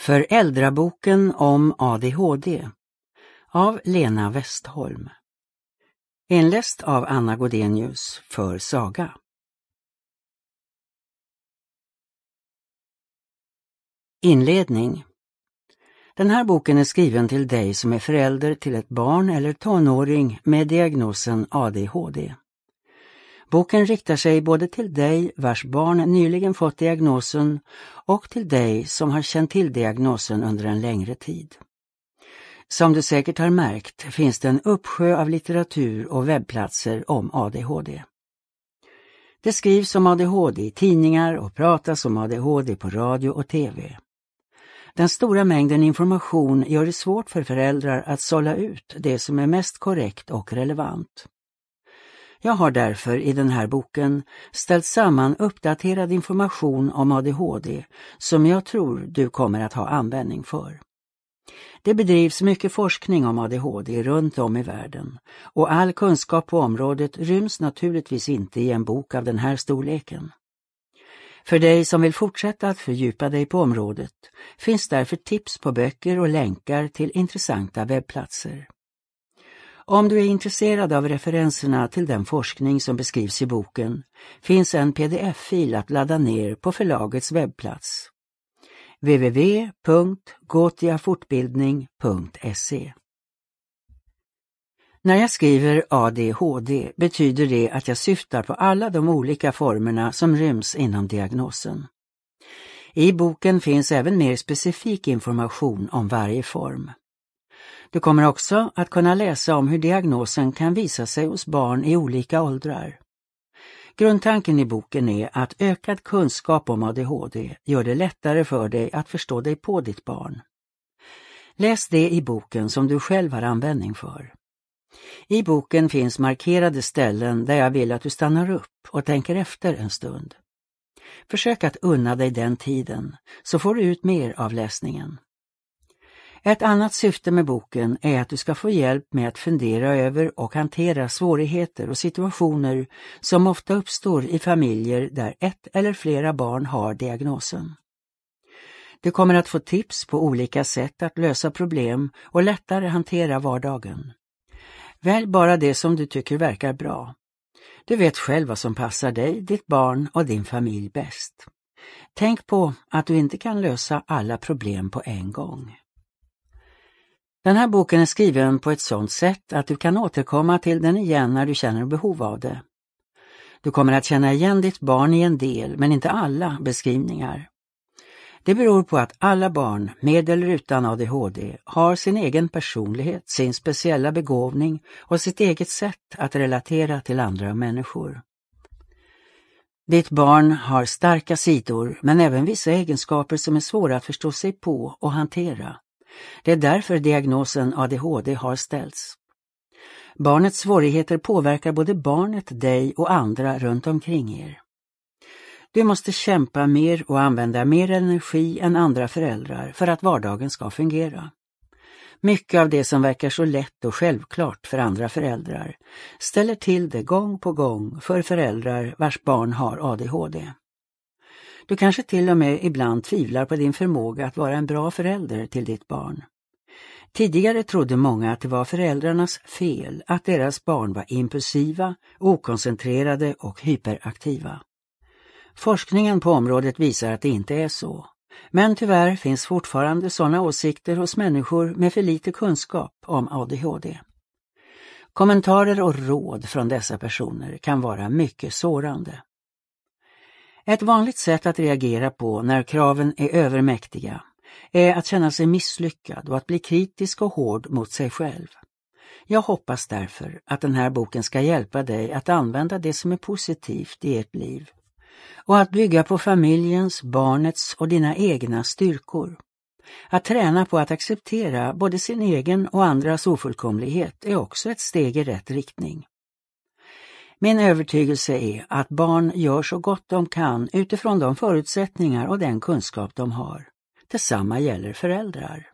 Föräldraboken om ADHD av Lena Westholm. Inläst av Anna Godenius för Saga. Inledning. Den här boken är skriven till dig som är förälder till ett barn eller tonåring med diagnosen ADHD. Boken riktar sig både till dig vars barn nyligen fått diagnosen och till dig som har känt till diagnosen under en längre tid. Som du säkert har märkt finns det en uppsjö av litteratur och webbplatser om ADHD. Det skrivs om ADHD i tidningar och pratas om ADHD på radio och tv. Den stora mängden information gör det svårt för föräldrar att sålla ut det som är mest korrekt och relevant. Jag har därför i den här boken ställt samman uppdaterad information om ADHD som jag tror du kommer att ha användning för. Det bedrivs mycket forskning om ADHD runt om i världen och all kunskap på området ryms naturligtvis inte i en bok av den här storleken. För dig som vill fortsätta att fördjupa dig på området finns därför tips på böcker och länkar till intressanta webbplatser. Om du är intresserad av referenserna till den forskning som beskrivs i boken finns en pdf-fil att ladda ner på förlagets webbplats www.gotiafortbildning.se. När jag skriver ADHD betyder det att jag syftar på alla de olika formerna som ryms inom diagnosen. I boken finns även mer specifik information om varje form. Du kommer också att kunna läsa om hur diagnosen kan visa sig hos barn i olika åldrar. Grundtanken i boken är att ökad kunskap om ADHD gör det lättare för dig att förstå dig på ditt barn. Läs det i boken som du själv har användning för. I boken finns markerade ställen där jag vill att du stannar upp och tänker efter en stund. Försök att unna dig den tiden så får du ut mer av läsningen. Ett annat syfte med boken är att du ska få hjälp med att fundera över och hantera svårigheter och situationer som ofta uppstår i familjer där ett eller flera barn har diagnosen. Du kommer att få tips på olika sätt att lösa problem och lättare hantera vardagen. Välj bara det som du tycker verkar bra. Du vet själv vad som passar dig, ditt barn och din familj bäst. Tänk på att du inte kan lösa alla problem på en gång. Den här boken är skriven på ett sådant sätt att du kan återkomma till den igen när du känner behov av det. Du kommer att känna igen ditt barn i en del, men inte alla beskrivningar. Det beror på att alla barn, med eller utan ADHD, har sin egen personlighet, sin speciella begåvning och sitt eget sätt att relatera till andra människor. Ditt barn har starka sidor, men även vissa egenskaper som är svåra att förstå sig på och hantera. Det är därför diagnosen ADHD har ställts. Barnets svårigheter påverkar både barnet, dig och andra runt omkring er. Du måste kämpa mer och använda mer energi än andra föräldrar för att vardagen ska fungera. Mycket av det som verkar så lätt och självklart för andra föräldrar ställer till det gång på gång för föräldrar vars barn har ADHD. Du kanske till och med ibland tvivlar på din förmåga att vara en bra förälder till ditt barn. Tidigare trodde många att det var föräldrarnas fel att deras barn var impulsiva, okoncentrerade och hyperaktiva. Forskningen på området visar att det inte är så. Men tyvärr finns fortfarande sådana åsikter hos människor med för lite kunskap om ADHD. Kommentarer och råd från dessa personer kan vara mycket sårande. Ett vanligt sätt att reagera på när kraven är övermäktiga är att känna sig misslyckad och att bli kritisk och hård mot sig själv. Jag hoppas därför att den här boken ska hjälpa dig att använda det som är positivt i ert liv och att bygga på familjens, barnets och dina egna styrkor. Att träna på att acceptera både sin egen och andras ofullkomlighet är också ett steg i rätt riktning. Min övertygelse är att barn gör så gott de kan utifrån de förutsättningar och den kunskap de har. Detsamma gäller föräldrar.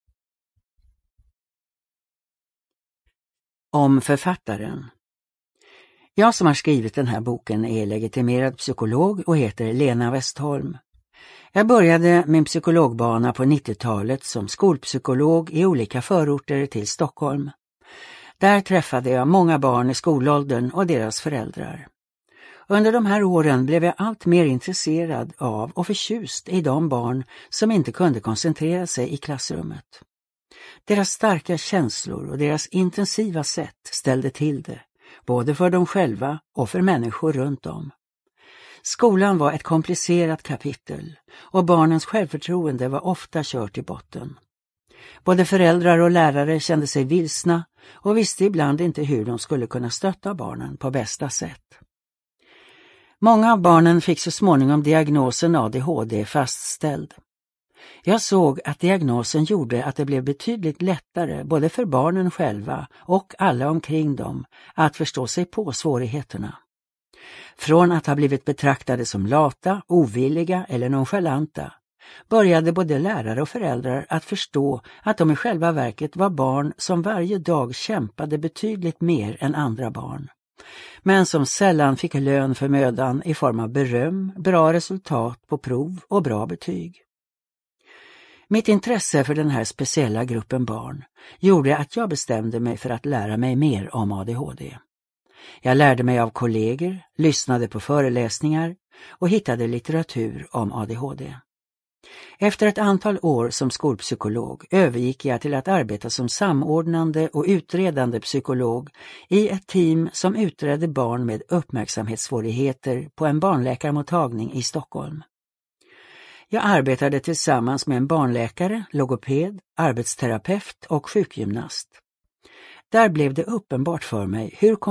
Om författaren. Jag som har skrivit den här boken är legitimerad psykolog och heter Lena Westholm. Jag började min psykologbana på 90-talet som skolpsykolog i olika förorter till Stockholm. Där träffade jag många barn i skolåldern och deras föräldrar. Under de här åren blev jag allt mer intresserad av och förtjust i de barn som inte kunde koncentrera sig i klassrummet. Deras starka känslor och deras intensiva sätt ställde till det, både för dem själva och för människor runt om. Skolan var ett komplicerat kapitel och barnens självförtroende var ofta kört i botten. Både föräldrar och lärare kände sig vilsna och visste ibland inte hur de skulle kunna stötta barnen på bästa sätt. Många av barnen fick så småningom diagnosen ADHD fastställd. Jag såg att diagnosen gjorde att det blev betydligt lättare både för barnen själva och alla omkring dem att förstå sig på svårigheterna. Från att ha blivit betraktade som lata, ovilliga eller nonchalanta började både lärare och föräldrar att förstå att de i själva verket var barn som varje dag kämpade betydligt mer än andra barn, men som sällan fick lön för mödan i form av beröm, bra resultat på prov och bra betyg. Mitt intresse för den här speciella gruppen barn gjorde att jag bestämde mig för att lära mig mer om ADHD. Jag lärde mig av kollegor, lyssnade på föreläsningar och hittade litteratur om ADHD. Efter ett antal år som skolpsykolog övergick jag till att arbeta som samordnande och utredande psykolog i ett team som utredde barn med uppmärksamhetssvårigheter på en barnläkarmottagning i Stockholm. Jag arbetade tillsammans med en barnläkare, logoped, arbetsterapeut och sjukgymnast. Där blev det uppenbart för mig hur